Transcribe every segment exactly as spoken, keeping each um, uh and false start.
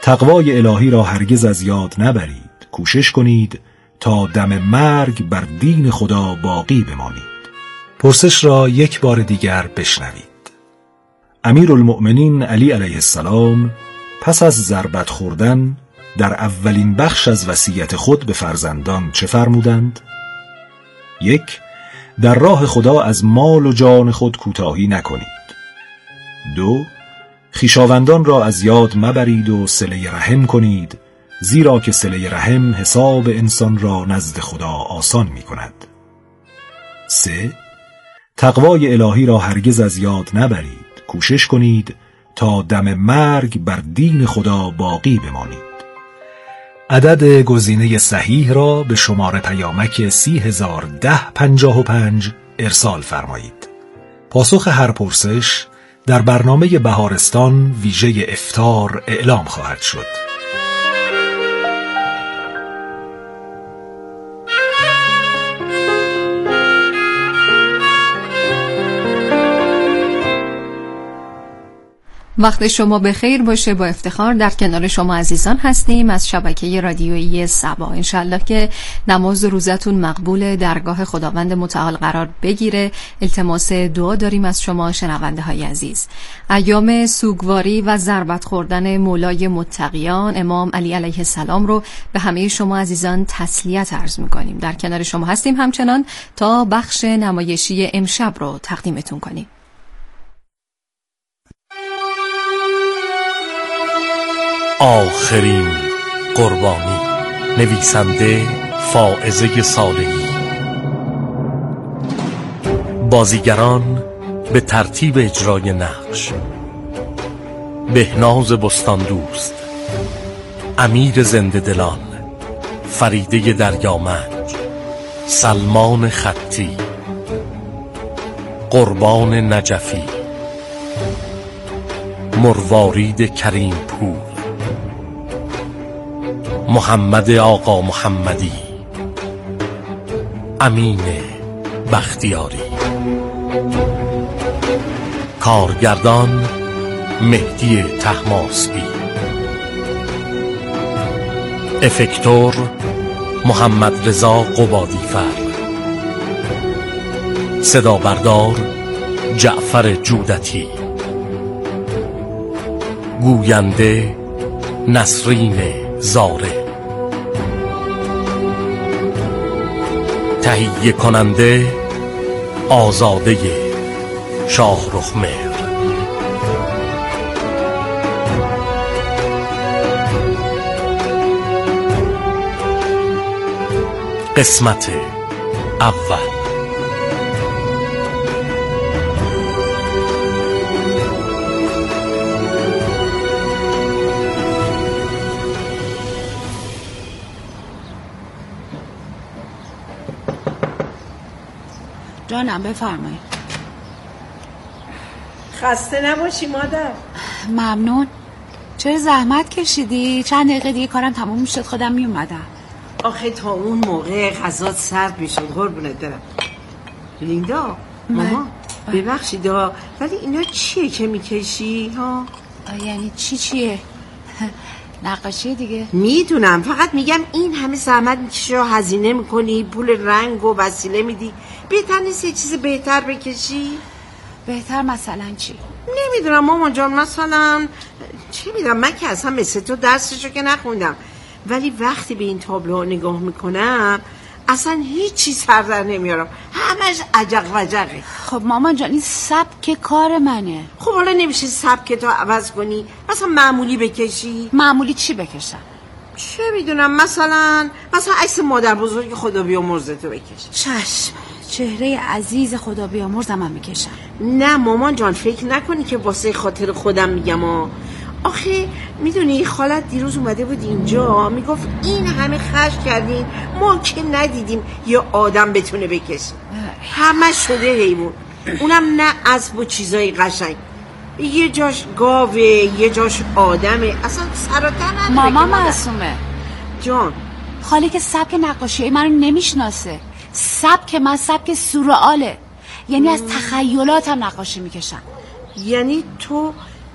تقوای الهی را هرگز از یاد نبرید. کوشش کنید تا دم مرگ بر دین خدا باقی بمانید. پرسش را یک بار دیگر بشنوید. امیرالمؤمنین علی علیه السلام پس از ضربت خوردن در اولین بخش از وصیت خود به فرزندان چه فرمودند؟ یک، در راه خدا از مال و جان خود کوتاهی نکنید. دو، خویشاوندان را از یاد مبرید و صله رحم کنید، زیرا که صله رحم حساب انسان را نزد خدا آسان می کند. سه، تقوای الهی را هرگز از یاد نبرید. کوشش کنید تا دم مرگ بر دین خدا باقی بمانید. عدد گزینه صحیح را به شماره پیامک سی هزار ده پنجاه و پنج ارسال فرمایید. پاسخ هر پرسش در برنامه بهارستان ویژه افطار اعلام خواهد شد. وقت شما به خیر باشه. با افتخار در کنار شما عزیزان هستیم از شبکه رادیویی سبا. انشالله که نماز روزتون مقبول، درگاه خداوند متعال قرار بگیره. التماس دعا داریم از شما شنونده های عزیز. ایام سوگواری و ضربت خوردن مولای متقیان امام علی علیه السلام رو به همه شما عزیزان تسلیت عرض میکنیم. در کنار شما هستیم همچنان تا بخش نمایشی امشب رو تقدیمتون کنیم. آخرین قربانی، نویسنده فائزه صالحی. بازیگران به ترتیب اجرای نقش: بهناز بستان دوست، امیر زنده دلان، فریده دریامنج، سلمان خطی، قربان نجفی، مروارید کریم پور، محمد آقا محمدی، امین بختیاری. کارگردان مهدی طهماسبی. افکتور محمد رضا قبادیفر. صدا بردار جعفر جودتی. گوینده نسرین زاره. تهیه کننده آزاده شاهرخ مهر. قسمت اول. جانم بفرمایید. خسته نباشی مادر. ممنون. چرا زحمت کشیدی؟ چند دقیقه دیگه کارم تموم میشد خودم میومدم. آخه تا اون موقع غذا سرد میشد. قربونت برم. لیندا ماما ببخشید ولی اینا چیه که میکشی ها؟ یعنی چی چیه؟ نقاشی دیگه. میدونم، فقط میگم این همه زحمت میکشی و هزینه میکنی، پول رنگ و وسیله میدی، بهتر نیست یه چیز بهتر بکشی؟ بهتر مثلا چی؟ نمیدونم مامان جان، مثلا چه میدونم، من که اصلا مثل تو درسشو که نخوندم، ولی وقتی به این تابلوها نگاه میکنم اصلا هیچ چیز سر در نمیارم، همش عجق وجقه. خب مامان جان این سبک کار منه. خب حالا نمیشه سبک تو عوض کنی، مثلا معمولی بکشی؟ معمولی چی بکشم؟ چه میدونم، مثلا مثلا عکس مادر بزرگ خدا بیامرزتو بکش. چشم، چهره عزیز خدا بیامرزم هم میکشم. نه مامان جان فکر نکنی که واسه خاطر خودم میگم ها. آخه میدونی خالت دیروز اومده بود اینجا میگفت این همه خرج کردین ما که ندیدیم یه آدم بتونه بکشه، همه شده حیوان، اونم نه اسب و چیزای قشنگ، یه جاش گاوه یه جاش آدمه، اصلا سراتر نداره. ماما معصومه جان، خاله که سبک نقاشی منو نمیشناسه. سبک من سبک سورئاله، یعنی از تخیلاتم نقاشی میکشم. یعنی تو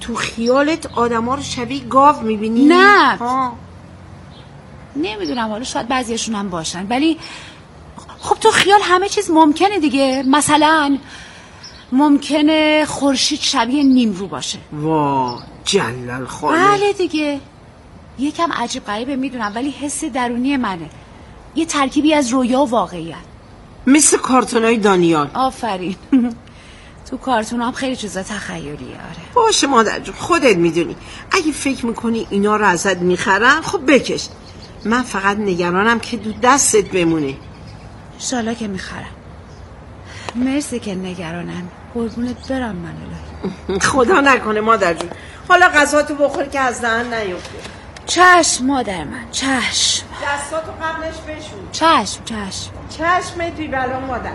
تو خیالت آدما رو شبیه گاو میبینی؟ نه ها. نمیدونم، حالا شاید بعضیشون هم باشن، ولی خب تو خیال همه چیز ممکنه دیگه. مثلا ممکنه خورشید شبیه نیمرو باشه. وا جلال خاله. بله دیگه، یکم عجیب غریبه میدونم، ولی حس درونی منه، یه ترکیبی از رویا و واقعیت، مثل کارتونای دانیال. آفرین. تو کارتون هم خیلی چیزا تخیلیه. آره باشه مادر جون، خودت میدونی اگه فکر میکنی اینا رو ازت میخرن خب بکش. من فقط نگرانم که دو دستت بمونه. انشالله که میخرم. مرسی که نگرانم. قربونت برم من الهی. خدا نکنه مادر جون. حالا غذاتو بخور که از دهن نیفته. چشم مادر من، چشم. دستاتو قبلش بشون. چشم چشم چشم توی بلا مادر.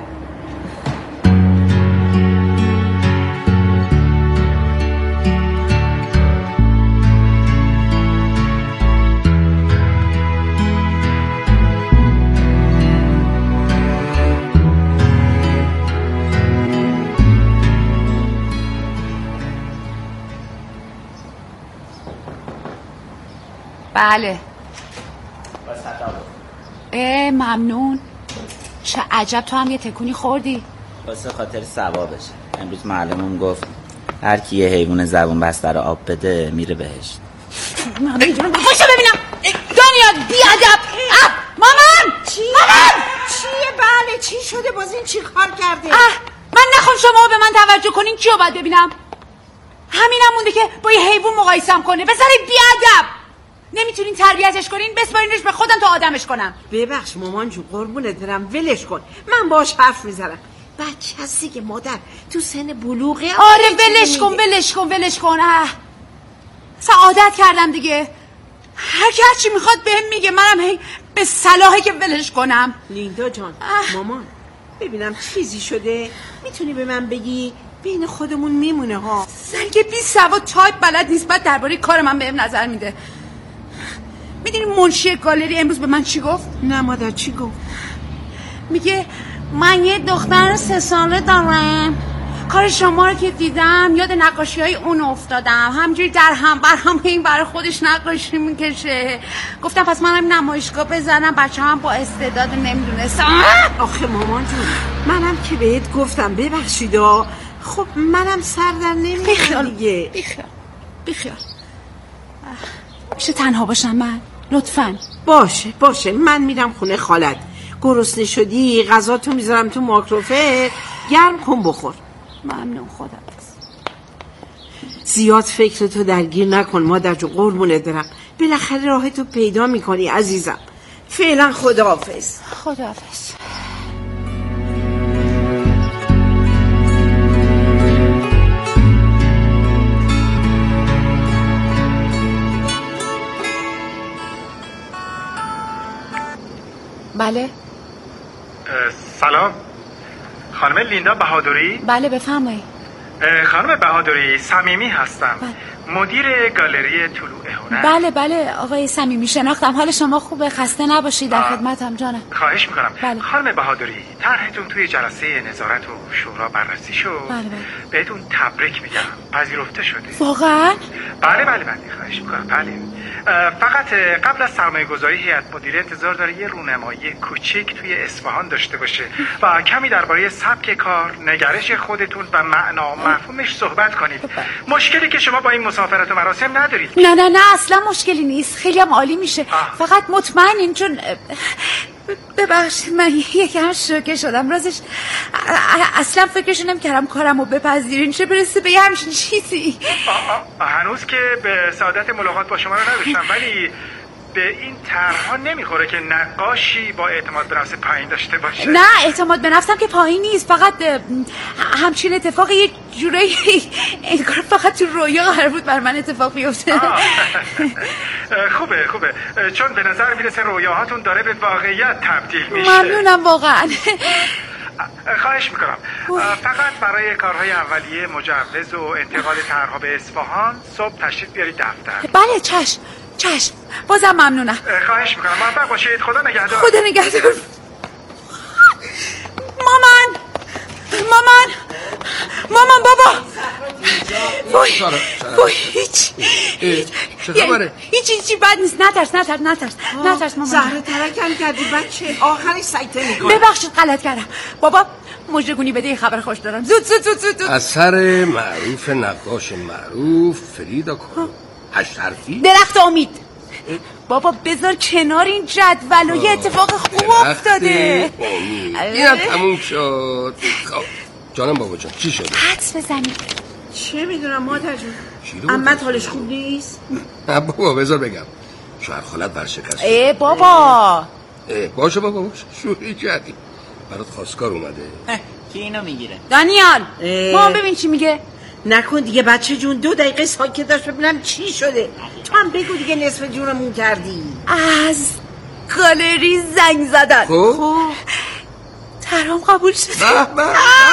بله. اه ممنون. چه عجب تو هم یه تکونی خوردی. واسه خاطر ثوابش. امروز معلمون گفت هر کی یه حیوان زبون بسته رو آب بده میره بهشت. من میدونم خوشو ببینم. دنیا بیادب. مامان چی؟ مامان چیه؟ بله چی شده؟ باز این چی کار کرده؟ اه من نخوام شما به من توجه کنین. کیو باید ببینم؟ همینم مونده که با یه حیوان مقایسم کنه. بذارید بیادب. نمیتونین تربیتش کنین؟ بسپارینش به خودم تا آدمش کنم. ببخش مامان جون، قربونت برم، ولش کن. من باش حرف میزنم. بچه هستی که مادر تو سن بلوغه. آره ولش کن ولش کن ولش کن. اه سعادت کردم دیگه. هر کی هرچی میخواد بهم میگه، منم هی به صلاحه که ولش کنم. لیندا جان اه. مامان ببینم چیزی شده میتونی به من بگی؟ بین خودمون میمونه ها. سنگ بی سواد تایپ بلد نیست، بعد درباره کار من بهم نظر میده. میدونی منشی گالری امروز به من چی گفت؟ نه مادر چی گفت؟ میگه من یه دختر سه ساله دارم، کار شما رو که دیدم یاد نقاشی های اون افتادم، همجوری در هم بر هم این برای خودش نقاشی میکشه. گفتم پس منم نمایشگاه بزنم، بچه هم با استعداد نمیدونستم. آخه مامان جون منم که بهت گفتم ببخشیدا. خب منم سر در نمیارم دیگه. بیخیال بیخیال. میشه تنها باشم من؟ لطفاً. باشه باشه من میرم خونه خالت. گرسنه شدی غذا تو میذارم تو ماکروفر، گرم کن بخور. ممنون. خدا زیاد فکرتو درگیر نکن مادر جو، قربونت برم. بالاخره راهتو پیدا میکنی عزیزم. فعلا خداحافظ. خداحافظ. بله. سلام خانم لیندا بهادری؟ بله بفرمایید. خانم بهادری صمیمی هستم. بله. مدیر گالری طلوع هنر. بله بله آقای صمیمی شناختم. حال شما خوبه؟ خسته نباشید. در خدمتم جانم. خواهش میکنم. بله. خانم بهادری طرحتون توی جلسه نظارت و شورا بررسی شد. بله بله. بهتون تبریک میگم، پذیرفته شده. واقعا؟ بله بله بله خواهش میکنم. بله فقط قبل از سرمایه گذاری هیئت مدیره انتظار داره یه رونمایی کوچیک توی اصفهان داشته باشه و کمی درباره سبک کار، نگرش خودتون و معنا و مفهومش صحبت کنید. مشکلی که شما با این مسافرت و مراسم ندارید؟ نه نه نه اصلا مشکلی نیست، خیلی هم عالی میشه. آه. فقط مطمئنین چون ببخشید من یکم شوکه شدم راستش. اصلا فکرشو نمی‌کردم کارمو بپذیرین، چه برسه به همچین چیزی. آه آه هنوز که به سعادت ملاقات با شما رو نداشتم، ولی به این طرح‌ها نمیخوره که نقاشی با اعتماد به نفس پایین داشته باشه. نه اعتماد به نفسم که پایین نیست، فقط همچین اتفاق یه جورایی انگار فقط تو رویا قرار بود بر من اتفاق بیفته. خوبه خوبه چون به نظر میرسه رویاهاتون داره به واقعیت تبدیل میشه. ممنونم واقعا. خواهش میکنم فقط برای کارهای اولیه مجوز و انتقال طرح‌ها به اصفهان صبح تشریف بیارید دفتر. بله چشم چشم. بازم ممنونم. خواهش میکنم. موفق باشید. خدا نگهدار. خدا نگهدار. مامان مامان مامان بابا وای وای هیچ چه خبره؟ هیچ هیچی بد نیست. نترس نترس نترس نترس مامان. زهره ترکم کردی بچه، آخرش سایته میکنه. ببخشید غلط کردم بابا. مژدگونی بده، خبر خوش دارم. زود زود زود زود, زود. اثر معروف نقاش معروف فریدا کالو. هشت حرفی. درخت امید. بابا بذار کنار این جدول و یه اتفاق خوب افتاده. اینم تموم شد. خب جانم بابا جان چی شده؟ حدس بزنید. چه میدونم مادر جون، عمت حالش خوب نیست؟ نه بابا بذار بگم، شوهر خالت ورشکست. ای بابا ای باشه بابا باشه، شوخی کردی. برات خواستگار اومده. کی اینو میگیره؟ دانیال مامان ببین چی میگه. نکن دیگه بچه جون، دو دقیقه ساکت داشت ببینم چی شده. تو هم بگو دیگه، نصف جونمون کردی. از گالری زنگ زدن. خب ترام قبول شده. به به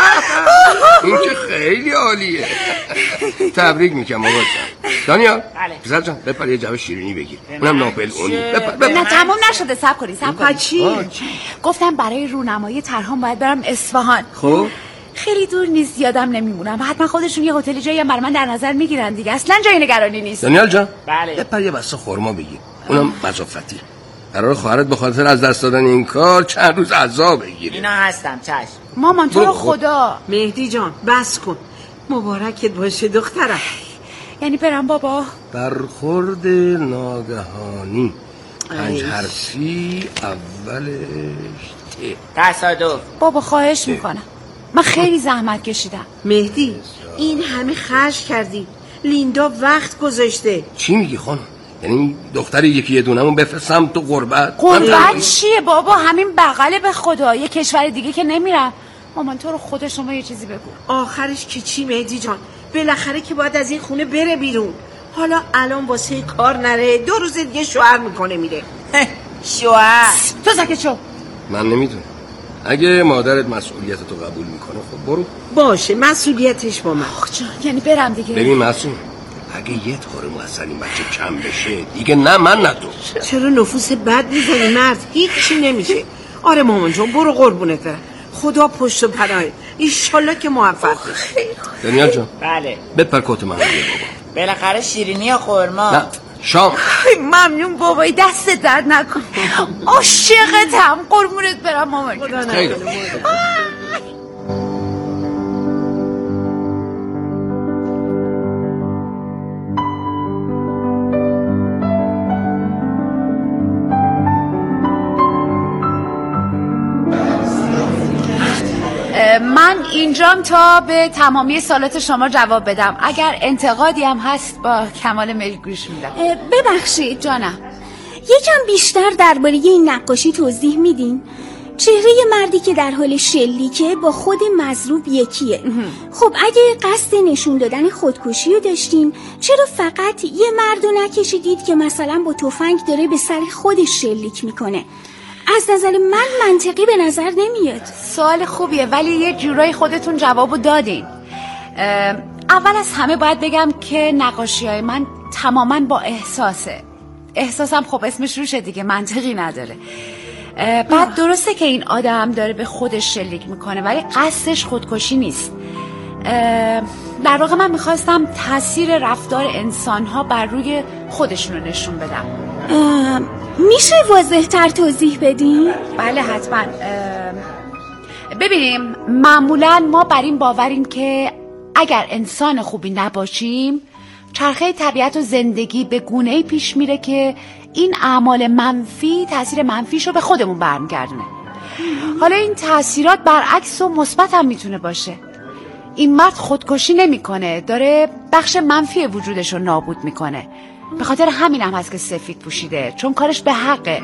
این که خیلی عالیه. تبریک میگم بابا جان. دانیال پسر جان بپر یه جعبه شیرینی بگیر، اونم ناپل اونی. بپر نه تموم نشده، صبر کنید صبر کنید. چی؟ گفتم برای رونمایی ترهام باید برم اصفهان. خب خیلی دور نیست، یادم نمیمونم. حتما خودشون یه هتل جایی هم برای من در نظر میگیرن دیگه، اصلا جای نگرانی نیست. دانیال جان بله بپر یه بسته خرما بگیر، اونم مضافتی. قرار خواهرت به خاطر از دست دادن این کار چند روز عذاب بگیره. اینا هستم چشم. مامان تو رو خدا. مهدی جان بس کن، مبارکت باشه دخترم. یعنی برم بابا؟ برخورد ناگهانی پنج حرفی اولش ت. تصادف. بابا خواهش میکنم، من خیلی زحمت کشیدم. مهدی این همه خرج کردی، لیندا وقت گذاشته. چی میگی خانم؟ یعنی دختر یکی یه دونمون بفرستم تو غربت؟ غربت چیه بابا؟ همین بغله به خدا، یه کشور دیگه که نمیرم. مامان تو رو خدا شما یه چیزی بگو. آخرش که چی مهدی جان؟ بالاخره که باید از این خونه بره بیرون. حالا الان واسه کار نره، دو روز دیگه شوهر میکنه میره. شوهر تو ساکت شو. من نمیدونم، اگه مادرت مسئولیت تو قبول میکنه خب برو. باشه مسئولیتش با من. آخ جان یعنی برم دیگه؟ ببین معصوم، اگه یه طور محسن این بچه کم بشه دیگه نه من نه تو. چرا نفوس بد میزنی مرد؟ هیچی نمیشه. آره مامان جان برو قربونت برم، خدا پشت و پناهت، ایشالله که موفق بشی. دانیال جان بله بپر کت من بگیر بابا. بالاخره شیرینی یا خرما؟ نه شام. ممنون بابایی، دست درد نکن. عاشقتم، قربونت برم مامان. خیلی من اینجام تا به تمامی سوالات شما جواب بدم. اگر انتقادی هم هست با کمال میل گوش میدم. ببخشید جانم، یکم بیشتر درباره این نقاشی توضیح میدین؟ چهره مردی که در حال شلیکه با خود مضروب یکیه. خب اگه قصد نشون دادن خودکشی رو داشتین، چرا فقط یه مردو نکشیدید که مثلا با تفنگ داره به سر خودش شلیک میکنه؟ از نظر من منطقی به نظر نمیاد. سوال خوبیه ولی یه جورایی خودتون جوابو دادین. اول از همه باید بگم که نقاشی‌های من تماما با احساسه. احساسم خب اسمش روشه دیگه، منطقی نداره. بعد درسته که این آدم داره به خودش شلیک میکنه ولی قصدش خودکشی نیست. در واقع من میخواستم تاثیر رفتار انسان‌ها بر روی خودشون رو نشون بدم. میشه واضح تر توضیح بدین؟ بله حتما. ببینیم معمولا ما بر این باوریم که اگر انسان خوبی نباشیم چرخه طبیعت و زندگی به گونه‌ای پیش میره که این اعمال منفی تاثیر منفیشو به خودمون برمیگردونه. حالا این تاثیرات برعکس و مثبت هم میتونه باشه. این مرد خودکشی نمیکنه، داره بخش منفی وجودشو نابود میکنه. به خاطر همین هم هست که سفید پوشیده، چون کارش به حقه.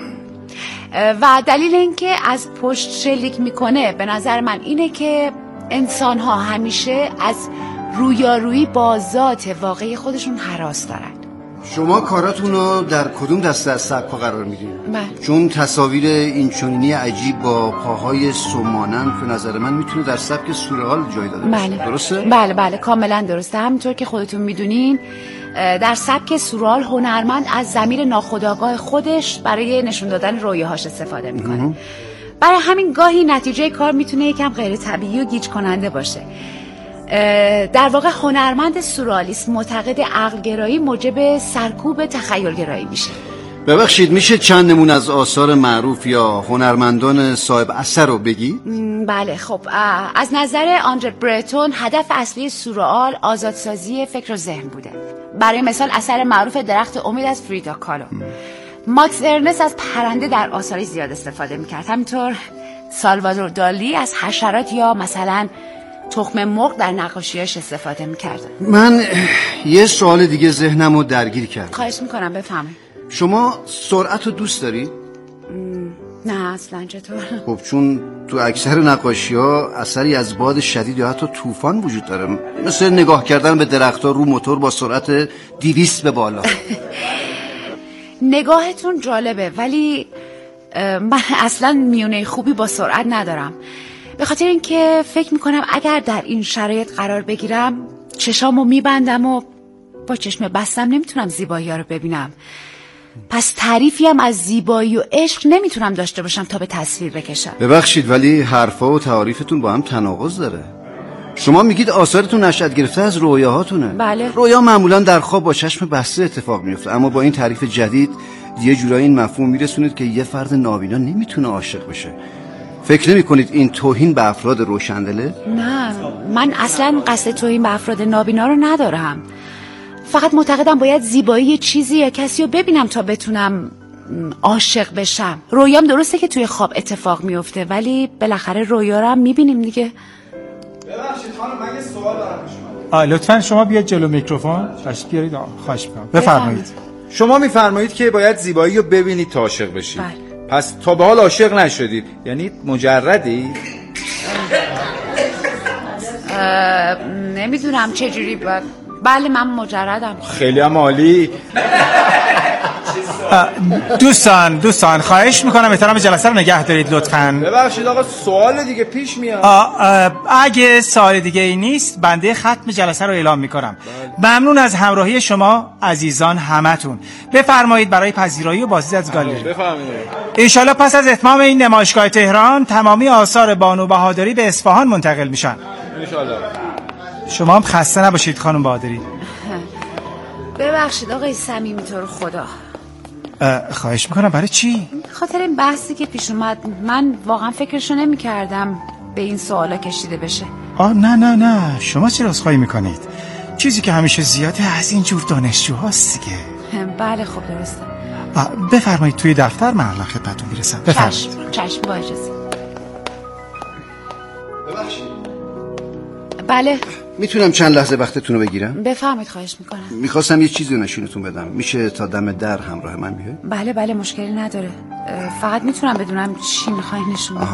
و دلیل این که از پشت شلیک میکنه به نظر من اینه که انسان ها همیشه از رویارویی با ذات واقعی خودشون هراس دارن. شما کاراتون رو در کدوم دسته از سبک‌ها قرار میدین؟ بله. چون تصاویر این چنینی عجیب با پاهای سمانند به نظر من میتونه در سبک سورئال جای داده باشه. بله. درسته؟ بله بله کاملا درسته. همینطور که خودتون میدونین در سبک سورئال هنرمند از ضمیر ناخودآگاه خودش برای نشون دادن رویاهاش استفاده میکنه. برای همین گاهی نتیجه کار میتونه یکم غیر طبیعی و گیج کننده باشه. در واقع هنرمند سورئالیست معتقد عقلگرایی موجب سرکوب تخیلگرایی میشه. ببخشید میشه چند نمونه از آثار معروف یا هنرمندان صاحب اثر رو بگی؟ بله خب از نظر آندره برتون هدف اصلی سورئال آزادسازی فکر و ذهن بوده. برای مثال اثر معروف درخت امید از فریدا کالو. ماکس ارنست از پرنده در آثارش زیاد استفاده میکرد. همینطور سالوادور دالی از حشرات یا مثلا تخم مرغ در نقاشیاش استفاده میکرد. من یه سوال دیگه ذهنم رو درگیر کرد. خواهش میکنم بفهمید. شما سرعت رو دوست دارید؟ نه اصلا. چطور؟ خب چون تو اکثر نقاشی ها اثری از باد شدید یا حتی طوفان وجود داره، مثل نگاه کردن به درخت‌ها رو موتور با سرعت دویست به بالا. نگاهتون جالبه ولی من اصلا میونه خوبی با سرعت ندارم، به خاطر اینکه فکر میکنم اگر در این شرایط قرار بگیرم چشامو میبندم و با چشم بستم نمیتونم زیبایی ها رو ببینم. پس تعریفی هم از زیبایی و عشق نمیتونم داشته باشم تا به تصویر بکشم. ببخشید ولی حرفا و تعاریفتون با هم تناقض داره. شما میگید آثارتون نشأت گرفته از رویاهاتونه. بله. رویا معمولا در خواب با چشم بسته اتفاق میفته، اما با این تعریف جدید یه جورایی این مفهوم میرسونید که یه فرد نابینا نمیتونه عاشق بشه. فکر نمی کنید این توهین به افراد روشندله؟ نه من اصلا قصد توهین به افراد نابینا رو ندارم، فقط معتقدم باید زیبایی چیزی یا کسی رو ببینم تا بتونم عاشق بشم. رویام درسته که توی خواب اتفاق میفته ولی بالاخره رویا رو هم میبینیم دیگه. ببخشید خانم من یه سوال دارم شما. لطفاً شما بیاید جلو میکروفون. تشریف بیارید. خواهش می‌کنم. بفرمایید. شما میفرمایید که باید زیبایی رو ببینید تا عاشق بشید. بله. پس تا به حال عاشق نشدید، یعنی مجردی؟ نمیدونم چه جوری باید. بله من مجردم. خیلی هم عالی. دوستان دوستان خواهش میکنم احترام جلسه رو نگه دارید لطفاً. ببخشید آقا سوال دیگه پیش میاد. اگه سوال دیگه ای نیست بنده ختم جلسه رو اعلام میکنم. ممنون از همراهی شما عزیزان همتون. بفرمایید برای پذیرایی و بازدید از گالری. بفرمایید. انشالله پس از اتمام این نمایشگاه تهران تمامی آثار بانو بهادری به اصفهان منتقل میشن. انشالله. شما هم خسته نباشید خانم بهادری. ببخشید آقای صمیمی تو رو خدا. خواهش میکنم. برای چی؟ خاطر این بحثی که پیش اومد من واقعا فکرشو نمی کردم به این سوالا کشیده بشه. آه نه نه نه شما چرا عذرخواهی میکنید؟ چیزی که همیشه زیاده از این جور دانشجوهاست دیگه. بله خب درسته. بفرمایید توی دفتر من الان خدمتتون میرسم. بفرمایید. چشم چشم با اجازه. ببخشید. بله میتونم چند لحظه وقتتون رو بگیرم؟ بفرمایید خواهش میکنم. میخواستم یه چیزی رو نشونتون بدم. میشه تا دم در همراه من بیاید؟ بله بله مشکلی نداره. فقط میتونم بدونم چی میخواین نشون بدم؟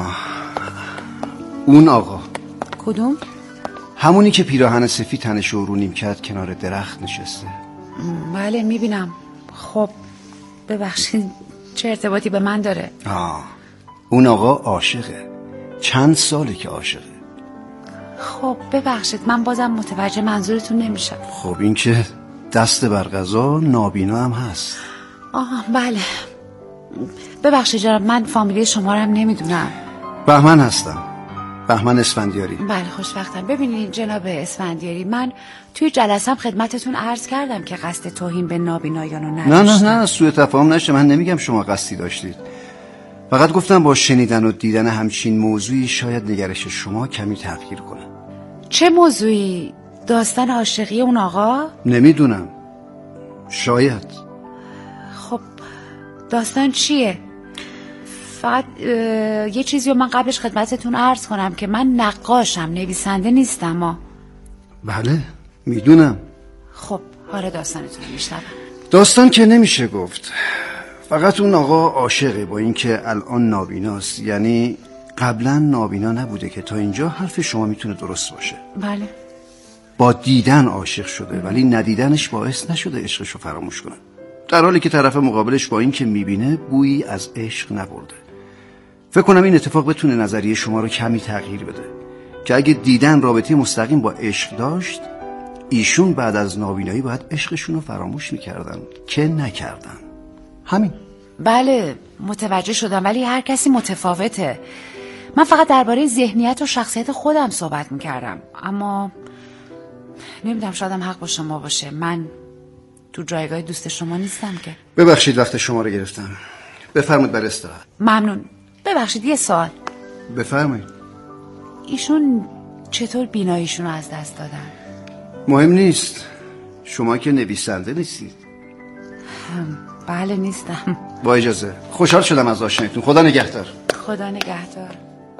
اون آقا. کدوم؟ همونی که پیراهن سفید تنش رو نیم کرد کنار درخت نشسته. بله میبینم. خب ببخشید چه ارتباطی به من داره؟ آه اون آقا عاشقه. چند ساله که عاشقه. خب ببخشید من بازم متوجه منظورتون نمیشم. خب این که دست بر قضا نابینا هم هست. آه بله ببخشید جناب من فامیلی شما رو هم نمیدونم. بهمن هستم. بهمن اسفندیاری. بله خوشوقتم. ببینید جناب اسفندیاری من توی جلسم خدمتتون عرض کردم که قصد توهین به نابینایان رو نداشتم. نه نه نه سوء تفاهم نشه. من نمیگم شما قصدی داشتید، فقط گفتم با شنیدن و دیدن همچین موضوعی شاید نگرش شما کمی تغییر کنه. چه موضوعی؟ داستان عاشقی اون آقا؟ نمیدونم شاید. خب داستان چیه؟ فقط یه چیزی رو من قبلش خدمتتون عرض کنم که من نقاشم نویسنده نیستم. ما بله میدونم. خب حالا داستانتون رو میشنوم. داستان که نمیشه گفت، فقط اون آقا عاشقه با اینکه الان نابیناست، یعنی قبلا نابینا نبوده که تا اینجا حرف شما میتونه درست باشه. بله با دیدن عاشق شده ولی ندیدنش باعث نشده عشقشو فراموش کنه، در حالی که طرف مقابلش با اینکه میبینه بویی از عشق نبرده. فکر کنم این اتفاق بتونه نظریه شما رو کمی تغییر بده که اگه دیدن رابطه مستقیم با عشق داشت، ایشون بعد از نابینایی باید عشقشون رو فراموش میکردن که نکردن. همین. بله متوجه شدم ولی هر کسی متفاوته. من فقط درباره ذهنیت و شخصیت خودم صحبت میکردم، اما نمیدونم شادم حق با شما باشه، من تو جایگاه دوست شما نیستم که. ببخشید وقت شما رو گرفتم. بفرمایید برای استراحت. ممنون. ببخشید یه سوال. بفرمایید. ایشون چطور بیناییشون رو از دست دادن؟ مهم نیست. شما که نویسنده نیستید. بله نیستم. با اجازه. خوشحال شدم از آشنایتون. خدا نگهدار. خدا نگهدار.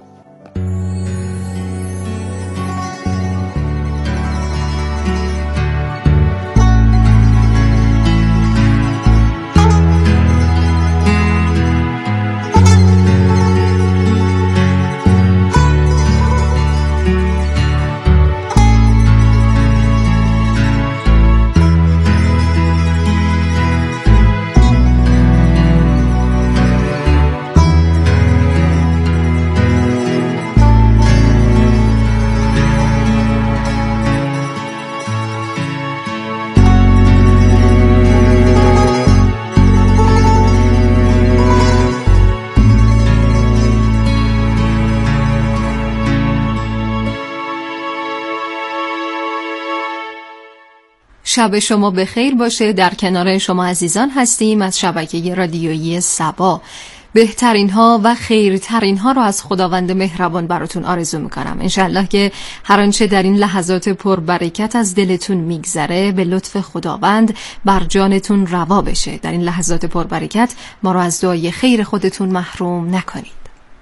شب شما بخیر باشه. در کنار شما عزیزان هستیم از شبکه رادیویی سبا. بهترین ها و خیرترین ها رو از خداوند مهربان براتون آرزو میکنم. انشالله که هر آنچه در این لحظات پربرکت از دلتون میگذره به لطف خداوند بر جانتون روا بشه. در این لحظات پربرکت ما رو از دعای خیر خودتون محروم نکنید.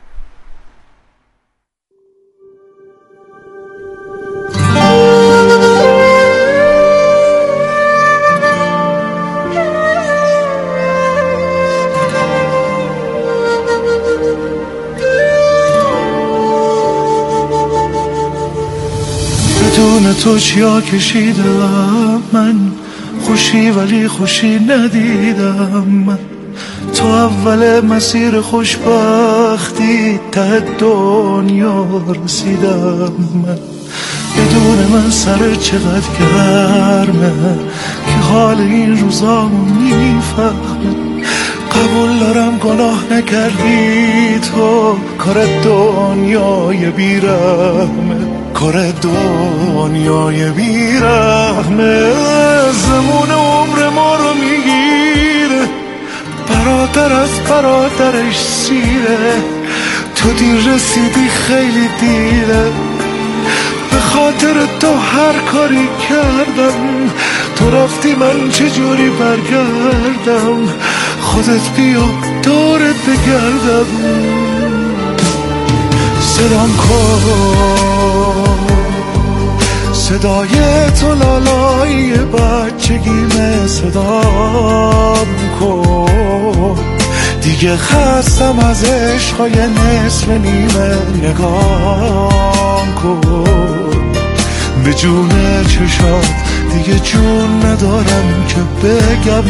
تو چیا کشیدم من، خوشی ولی خوشی ندیدم من. تو اول مسیر خوشبختی ته دنیا رسیدم من. بدون من سر چقدر گرمه که حال این روزامو میفهمه. قبول دارم گناه نکردی تو، کار دنیای بیرحمه، کار دنیای بیرحمه. زمون عمر ما رو میگیره، برادر از برادرش سیره. تو دیر رسیدی خیلی دیره، به خاطر تو هر کاری کردم. تو رفتی من چجوری برگردم، خودت بیا دورت بگردم. صدام کن صدای تو لالای بچگیمه، صدام کن دیگه خستم از عشقای نصف نیمه. نگام کن به جون چشات، دیگه جون ندارم که بگم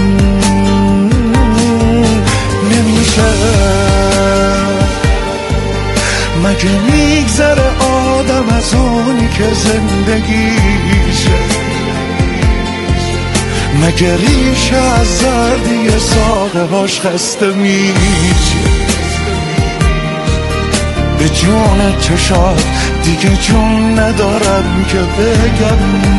نمیشه. مگه میگذره آدم از اونی که زندگیشه؟ مگه ریشه از زردی ساقه هاش خسته میشه؟ به جون چشات دیگه جون ندارم که بگم.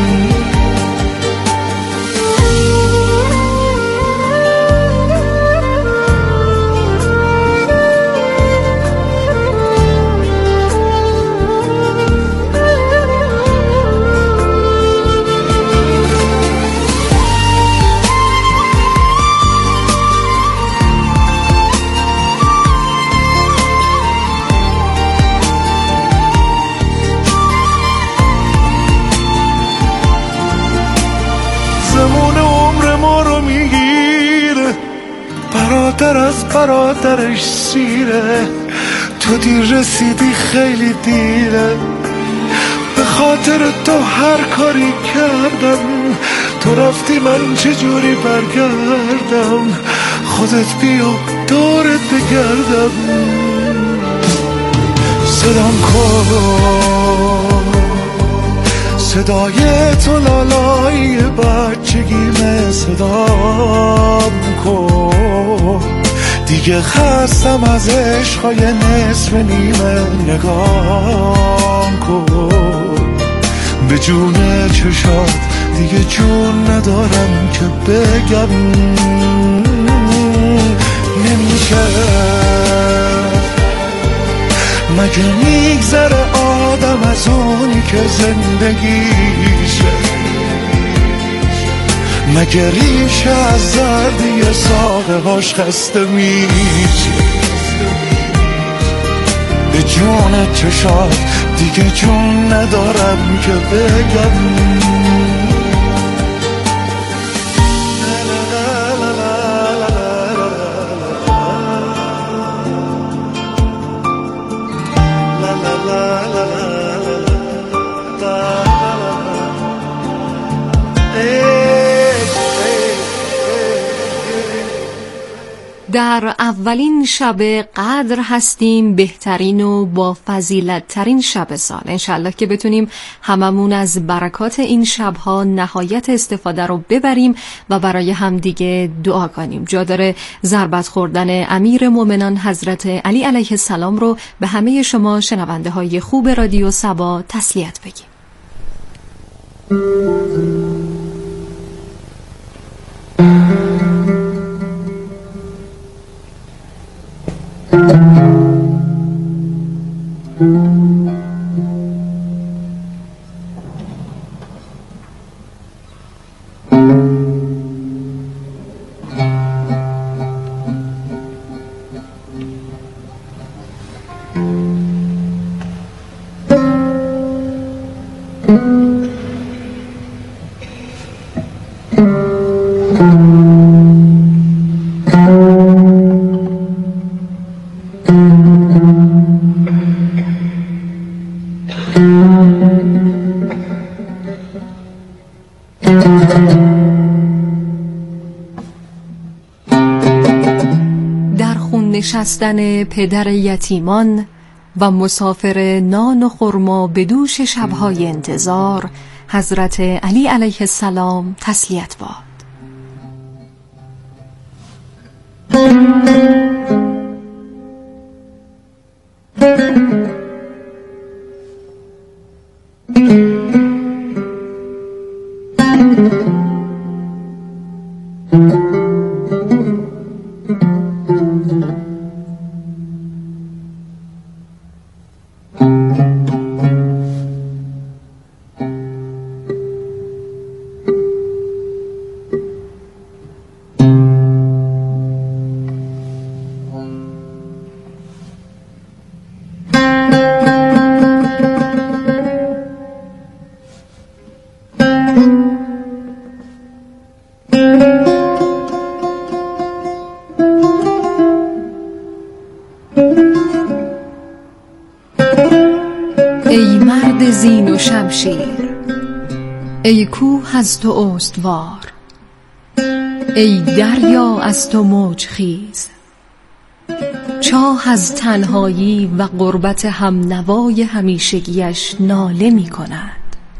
برادر از برادرش سیره، تو دیر رسیدی خیلی دیره. به خاطر تو هر کاری کردم، تو رفتی من چجوری برگردم. خودت بیا دورت بگردم. صدام کن صدای تو لالای بچگیمه، صدام کن دیگه خستم از عشقای نصف نیمه. نگام کن به جون چشات دیگه جون ندارم که بگم نمیشه. مگه میگذره آدم از اونی که زندگیشه؟ مگه ریشه از زردی ساقه هاش خسته میشه؟ به جون چشات دیگه جون ندارم که بگم در اولین شب قدر هستیم، بهترین و با فضیلت ترین شب سال. انشالله که بتونیم هممون از برکات این شبها نهایت استفاده رو ببریم و برای همدیگه دعا کنیم. جا داره ضربت خوردن امیر مومنان حضرت علی علیه السلام رو به همه شما شنونده های خوب رادیو صبا تسلیت بگیم. نشستن پدر یتیمان و مسافر نان و خرما به دوش شبهای انتظار حضرت علی علیه السلام تسلیت باد. ای مرد زین و شمشیر، ای کوه از تو استوار، ای دریا از تو موج خیز، چاه از تنهایی و غربت همنوای همیشگیش ناله می کند.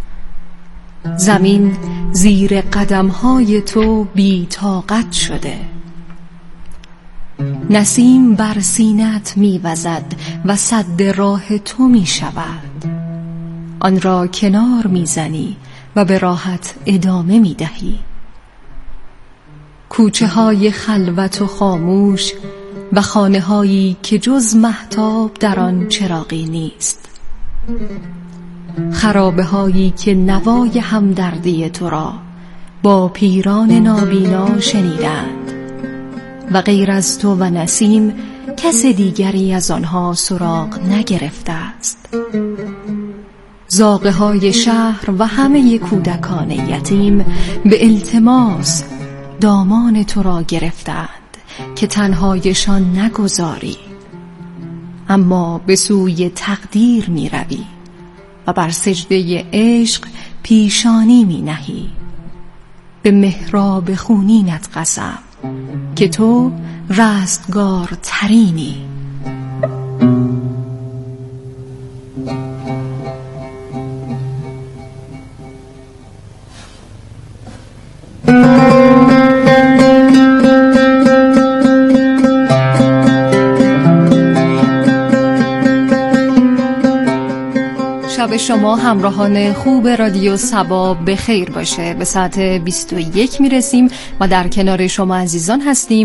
زمین زیر قدمهای تو بی طاقت شده. نسیم بر سینت می وزد و سد راه تو می شود. آن را کنار می زنی و به راحت ادامه می دهی. کوچه های خلوت و خاموش و خانه هایی که جز مهتاب در آن چراغی نیست. خرابه هایی که نوای همدردی تو را با پیران نابینا شنیدند و غیر از تو و نسیم کس دیگری از آنها سراغ نگرفته است. زاغه های شهر و همه کودکان یتیم به التماس دامان تو را گرفتند که تنهایشان نگذاری، اما به سوی تقدیر می روی و بر سجده عشق پیشانی می نهی. به محراب خونینت قسم که تو رستگار ترینی. شب شما همراهان خوب رادیو صبا بخیر باشه. به ساعت بیست و یک میرسیم و در کنار شما عزیزان هستیم.